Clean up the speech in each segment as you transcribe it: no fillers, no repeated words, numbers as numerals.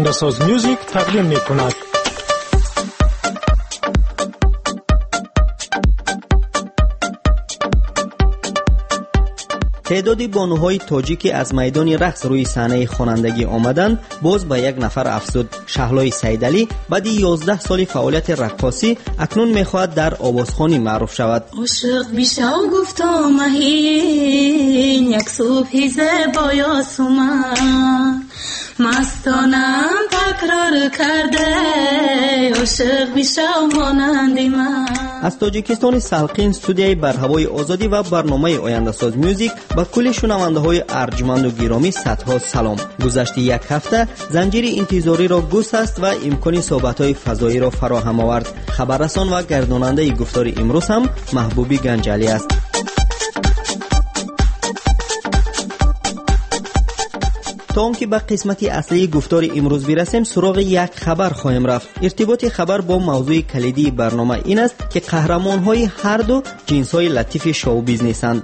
آینده‌ساز میوزیک تقدیم می‌کند. تعدادی بانوهای تاجیکی از میدان رقص روی صحنه خوانندگی آمدند، باز به یک نفر افزود. شهلای سیدعلی بعد 11 سال فعالیت رقاصی اکنون می‌خواهد در آوازخوانی معروف شود. عاشق بیشم گفتم مهین یک صبح زیبای آسمان مستانم تکرار کرده عاشق بیشم مانند من. از تاجیکستان سلقین استودیوی بر هوای آزادی و برنامه آینده‌ساز میوزیک با کل شنونده‌های ارجمند و گرامی صدها سلام. گذشته یک هفته زنجیر انتظاری را گسست و امکان صحبت‌های فضایی را فراهم آورد. خبررسان و گرداننده گفتار امروز هم محبوبی گنجلی است. تا آنکه به قسمت اصلی گفتار امروز برسیم سراغ یک خبر خواهیم رفت. ارتباط خبر با موضوع کلیدی برنامه این است که قهرمان‌های هر دو جنس‌های لطیف شو بیزنس‌اند.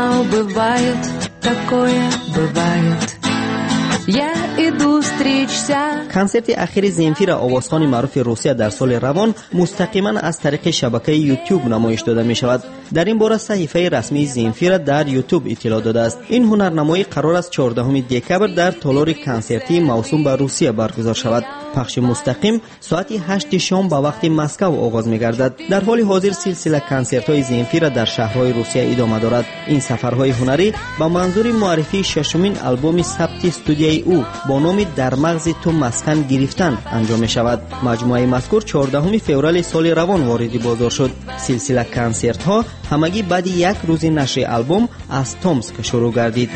کنسرت اخیر زنفیر آوازخوان معروف روسیه در سال روان مستقیما از طریق شبکه یوتیوب نمایش داده می شود. در این باره صحیفه رسمی زنفیر در یوتیوب اطلاع داده است. این هنرنمایی قرار است 14 دکبر در تالار کنسرتی موسوم به روسیه برگزار شود. پخش مستقیم ساعت 8 شام به وقت مسکو آغاز می گردد. در حال حاضر سلسله کنسرت‌های زنفیر در شهرهای روسیه ادامه دارد. این سفرهای هنری با منظور معرفی ششمین آلبوم ثبت استودیویی او با نام در مغز تو مسکن گرفتن انجام می شود. مجموعه مذکور 14 فوریه سال روان وارد بازار شد. سلسله کنسرت ها همگی بعد یک روز نشر آلبوم از تومسک شروع گردید.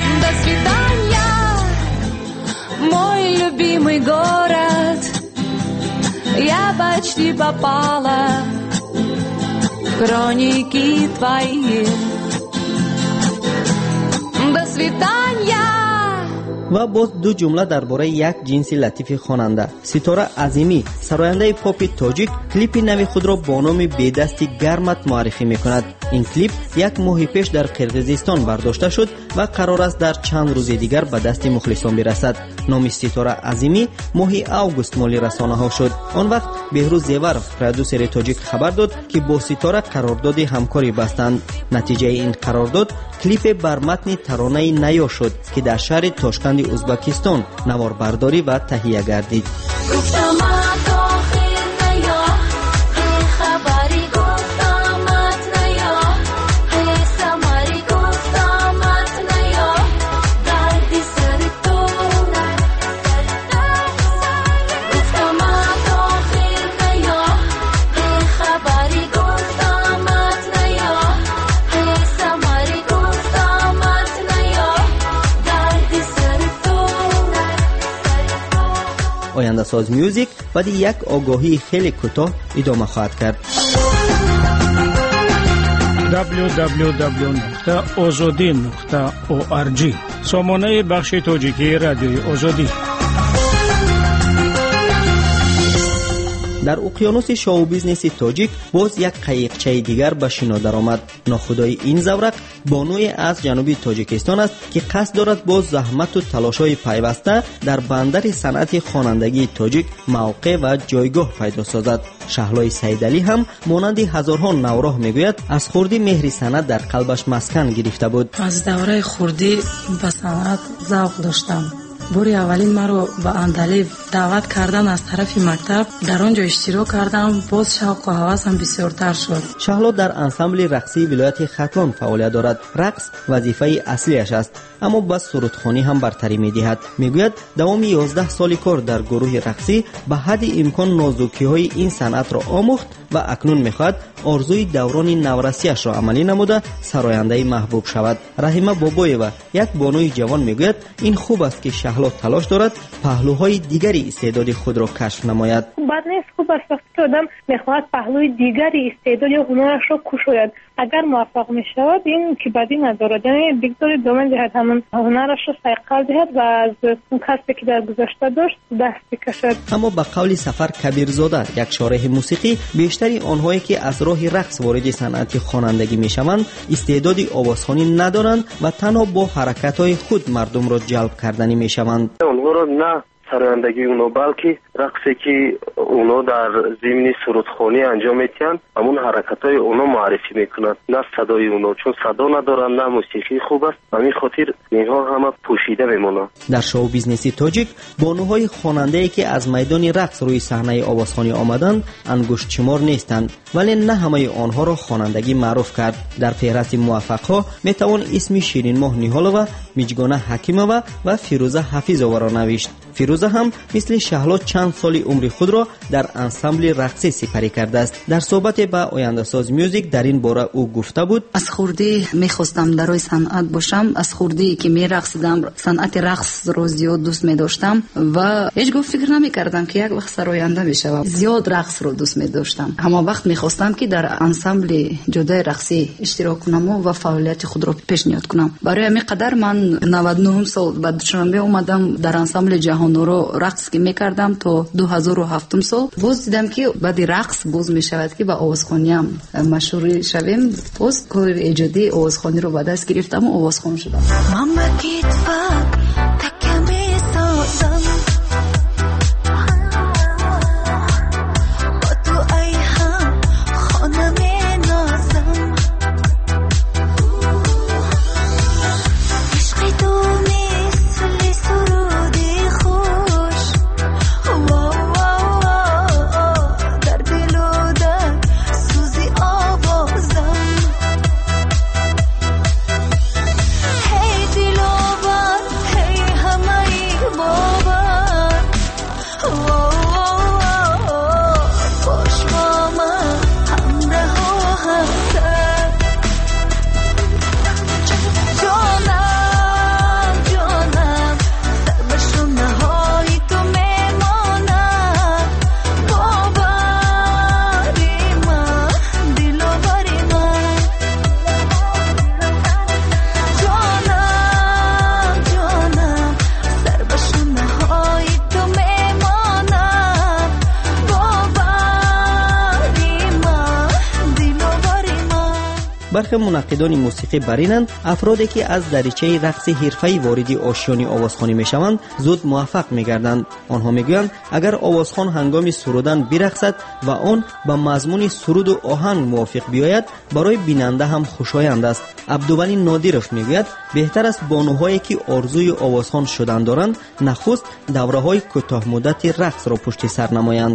Я почти попала в хроники твои. До свидания. و باز دو جمله درباره یک جنس لطیف خواننده. ستاره عظیمی سراینده پاپ تاجیک کلیپ نو خود را با نام بی‌دستی گرمت معرفی می‌کند. این کلیپ یک ماه پیش در قرقیزستان برداشته شد و قرار است در چند روز دیگر به دست مخلصان برسد. نام ستاره عظیمی ماه اوگوست مال رسانه‌ها شد. آن وقت بهروز زیور پرودوسر تاجیک خبر داد که با ستاره قرارداد همکاری بستند. نتیجه این قرارداد کلیپ بر متن ترانه نیا شد که در شهر تاشکند ازبکستان نوار برداری و تهیه گردید. آینده ساز میوزیک بعد یک آگاهی خیلی کوتاه ادامه خواهد کرد. www.azadi.org سامانه بخش تاجیکی رادیوی آزادی. در اقیانوس شو بیزنس تاجیک باز یک قایقچه دیگر به شنا درآمد. ناخدای این زورق بانوی از جنوبی تاجیکستان است که قصد دارد با زحمت و تلاش‌های پیوسته در بندر صنعت خوانندگی تاجیک موقع و جایگاه پیدا سازد. شهلای سیدعلی هم مانند هزارها نوراه میگوید از خردی مهر صنعت در قلبش مسکن گرفته بود. از دوره خردی به صنعت ذوق داشتم. باری اولین مرا به اندلیب دعوت کردن از طرف مکتب، در آنجا اشتراک کردم. باز شوق و هوسم بسیارتر شد. شهلا در انسامبل رقصی ولایت ختلان فعالیت دارد. رقص وظیفه اصلیش است، اما بس سرودخوانی هم برتری می‌دهد. میگوید دوام 11 سال کار در گروه رقصی به حد امکان نازکی‌های این صنعت را آموخت و اکنون می‌خواهد آرزوی دوران نورسیش را عملی نموده سراینده محبوب شود. رحیمه بابایوا یک بانوی جوان میگوید این خوب است که شهلا تلاش دارد پهلوهای دیگری استعداد خود را کشف نماید. بد نیست، خوب است که آدم میخواهد پهلوی دیگری استعداد یا هنرش را کشاید. اگر موفق میشود این که بدی ندارد، یعنی دیگری دوام دهد همون هنرش را سیقل دهد و از اون کسبی که در گذشته داشت دست بکشد. اما به قول سفر کبیرزاده یک شارح موسیقی بیشتری آنهایی که از راه رقص وارد صنعت خوانندگی میشوند استعداد آوازخوانی ندارند و تنها با حرکت‌های خود مردم را جلب کردنی میشوند. اونها را نه سرایندگی اونو، بلکه رقصی که اونو در ضمن سرودخوانی انجام میتن همون حرکتای اونو معرفی میکنن، نه صدای اونو، چون صدا ندارن نه موسیقی خوب است، همین خاطر اینها همه پوشیده میمونن. در شو بیزنسی تاجیک بانوهای خواننده‌ای که از میدان رقص روی صحنه آوازخوانی آمدند انگشت شمار نیستند، ولی نه همه آنها را خوانندگی معروف کرد. در فهرست موفق‌ها میتوان اسم شیرین ماه نیهالова، میجگانه حکیمова و فیروزه حفیظova را نوشت. فیروزه هم مثل شهلا چند سال عمر خود را در انسامبل رقصی سپری کرده است. در صحبت با آینده ساز میوزیک در این باره او گفته بود: از خردی میخواستم در روی صنعت باشم، از خردی که میرقصیدم صنعت رقص رو زیاد دوست میداشتم و هیچ گفت فکر نمیکردم که یک وقت سراینده میشم. زیاد رقص رو دوست میداشتم. همه وقت میخواستم که در انسامبل جدای رقصی اشتراک کنم و فعالیت خود رو پیشنهاد کنم. برای همین قدر من 99 سال بعد دوشنبه اومدم در انسامبل جهانورو رقص که میکردم تا 2007 سال. باز دیدم که بعد رقص باز میشود که با آوازخوانی هم مشهور شویم. باز کار ایجادی آوازخوانی رو به دست گرفتم و آوازخوان شدم. برخی منقدان موسیقی برینند افرادی که از دریچه رقص حرفه‌ای وارد آشیان آوازخوانی میشوند زود موفق میگردند. آنها میگویند اگر آوازخوان هنگام سرودن برقصد و آن با مضمون سرود و آهنگ موافق بیاید برای بیننده هم خوشایند است. عبدولی نادیرов میگوید بهتر است بانوهایی که آرزوی آوازخوان شدن دارند نخست دوره‌های کوتاه مدت رقص را پشت سر نمایند.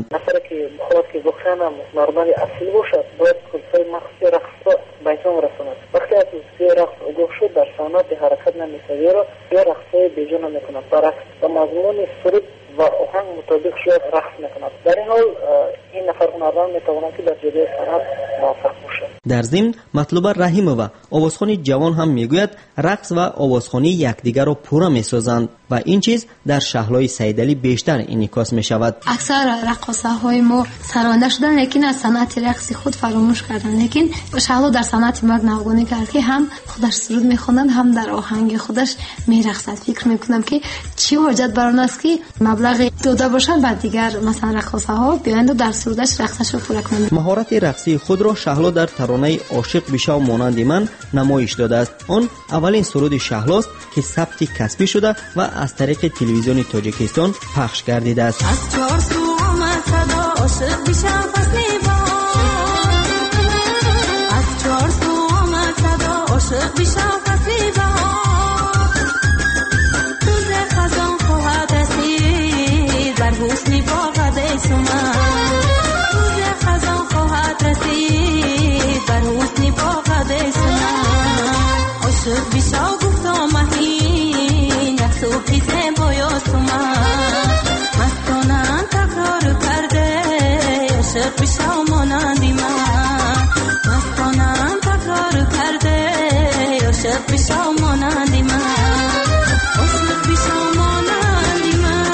که بخشنم نرمالی اصلی باشد باید کلسای مخصوصی رقص بیتون رساند. وقتی از کلسای رقص اگاه شد در صحنات حرکت نمیسوی را یا رقصای بیجا نمیکند، برعکس با مضمون سرود و آهنگ مطابق شد رقص میکند. در این حال این نفر هنرمند میتواند که در جلوی صنعت موفق باشد. در ضمن مطلوبه رحیمова آوازخوانی جوان هم میگوید رقص و آوازخوانی یکدیگر را پورا میسازند و این چیز در شهلای سیدعلی بیشتر انعکاس میشود. اکثر رقاصه های ما سرانده شدن لیکن از صنعت رقص خود فراموش کردن. لیکن شهلا در صنعت مرد نوگونی کرد که هم خودش سرود میخوندن هم در آهنگ خودش میرقصد. فکر میکنم که چی حاجت بر آن است که مبلغ داده باشد بعد دیگر مثلا رقاصه ها بیایند و در سرودش رقصش رو پورا کنند. مهارت رقصی خود را شهلا در ترانه عاشق بشو مانند من نمایش داده است. آن اولین سرود شهلاست که ثبت کسبی شده و از طریق تلویزیون تاجیکستان پخش گردیده است. از چهار سو آمد صدا عاشق بشم فصلی بهار، از چهار سو آمد صدا عاشق بشم فصلی بهار، روز خزان خواهد رسید بر حسنی باغ دیسومن، روز خزان خواهد رسید بر حسنی باغ دیسومن، عاشق بشو گفتا مهین یک صبحی زیبای سومن، مستانم تکرار کرده عاشق بشو مانندی من، مستانم تکرار کرده عاشق بشو مانندی من، عاشق بشو مانندی من.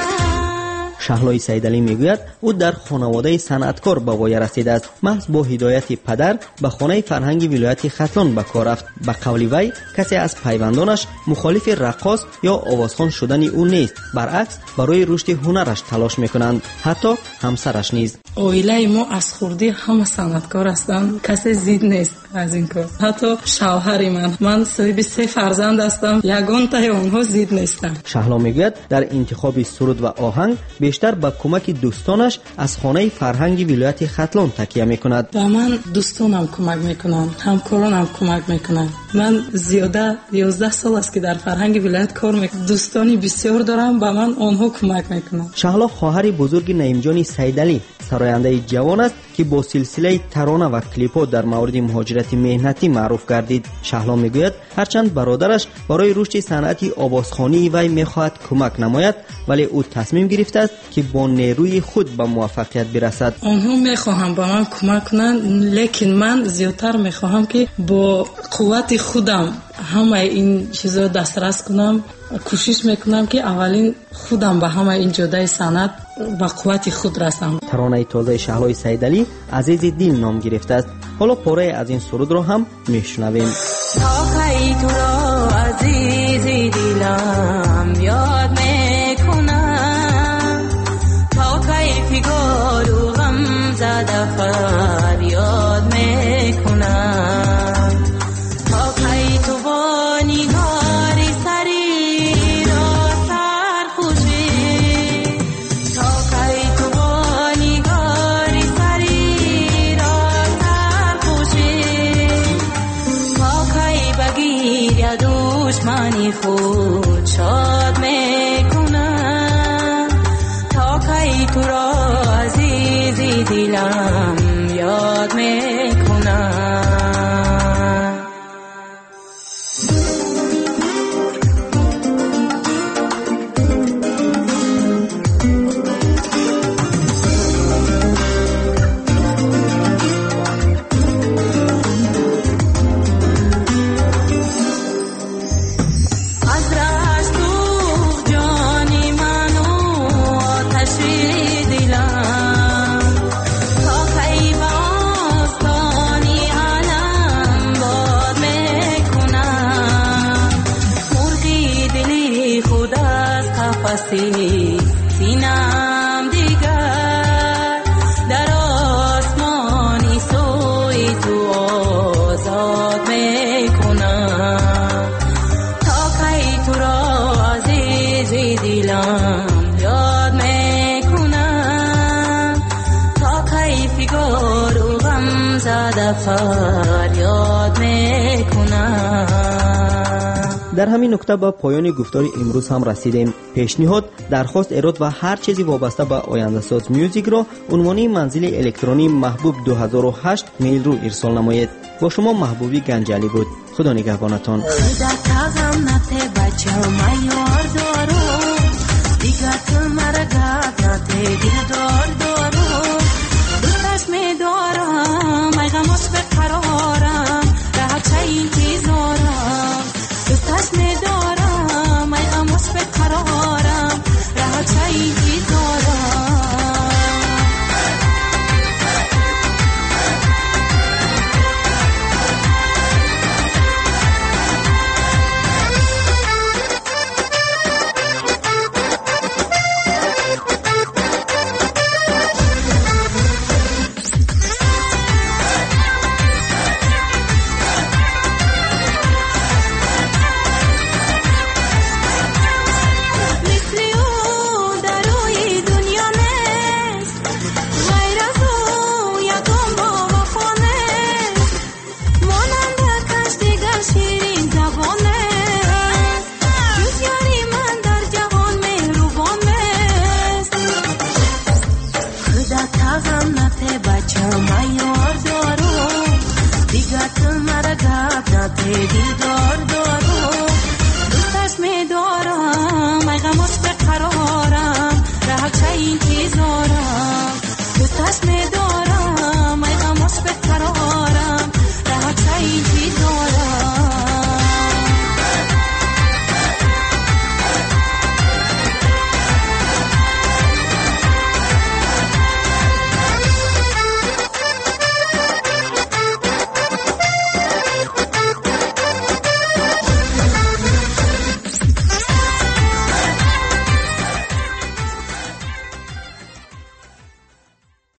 شهلای سیدعلی میگوید او در خانواده صنعتکار به وای رسیده است. محض با هدایت پدر به خانه فرهنگی ولایت ختلان به کار رفت. به قول وی کسی از پیوندانش مخالف رقاص یا آوازخوان شدن او نیست، برعکس برای رشد هنرش تلاش میکنند، حتی همسرش نیز. اویلای ما از خوردی همه صنعتکار هستند، کسی زید نیست از این کار. حتی شوهر من صاحب 3 فرزند هستم، یگان تای اونها زید نیستم. شهلا میگوید در انتخاب سرود و آهنگ بیشتر با کمک دوستانش از خانه فرهنگی ولایت ختلان تکیه میکند. و من دوستانم کمک میکنم، همکارانم کمک میکنم. من زیاده 11 سال است که در فرهنگ ولایت کار میکنم. دوستانی بسیار دارم، با من آنها کمک میکنم. شهلا خواهر بزرگ نعیمجان سیدعلی سراینده جوان است که با سلسله ترانه و کلیپ‌ها در مورد مهاجرت مهنتی معروف گردید. شهلا میگوید هرچند برادرش برای رشد صنعت آوازخوانی وی میخواهد کمک نماید، ولی او تصمیم گرفته است که با نیروی خود به موفقیت برسد. آنها میخواهم با من کمک کنند، لیکن من زیادتر میخواهم که با قوت خودم همه این چیزا دسترس کنم. کوشش میکنم که اولین خودم به همه این جدای صنعت با قوت خود رسم. ترانه تازه شهلای سیدعلی عزیز دل نام گرفته است. حالا پاره از این سرود رو هم میشنویم. تا کی تو را عزیز دلم یاد میکنم، تا کی فیگار و غم زده فریاد میکنم، تا کی تو با نگار سری را سرخوشی، تا کی تو با نگار سری را سرخوشی، تا کی بگیر یا دشمنی خود شاد میکنم، تا کی تو را عزیز دلم یاد میکنم. سینم دیگر در آسمانی سوی تو آزاد میکنم، تا کی تو را عزیز دلم یاد میکنم، تا کی فیگار و غم زده فریاد میکنم. در همین نکته به پایان گفتار امروز هم رسیدیم. پیشنهاد، درخواست، ایراد و هر چیزی وابسته به آینده ساز میوزیک را عنوان منزل الکترونی محبوب 2008 میل رو ارسال نمایید. با شما محبوبی گنجالی بود. خدا نگهبانتان. دوستش می‌دارم ای غمش به قرارم، رها چیزی دارم. دیدار دارم، دوستش می‌دارم ای غمش به قرارم، رها چه انتظارم، دوستش می‌دارم.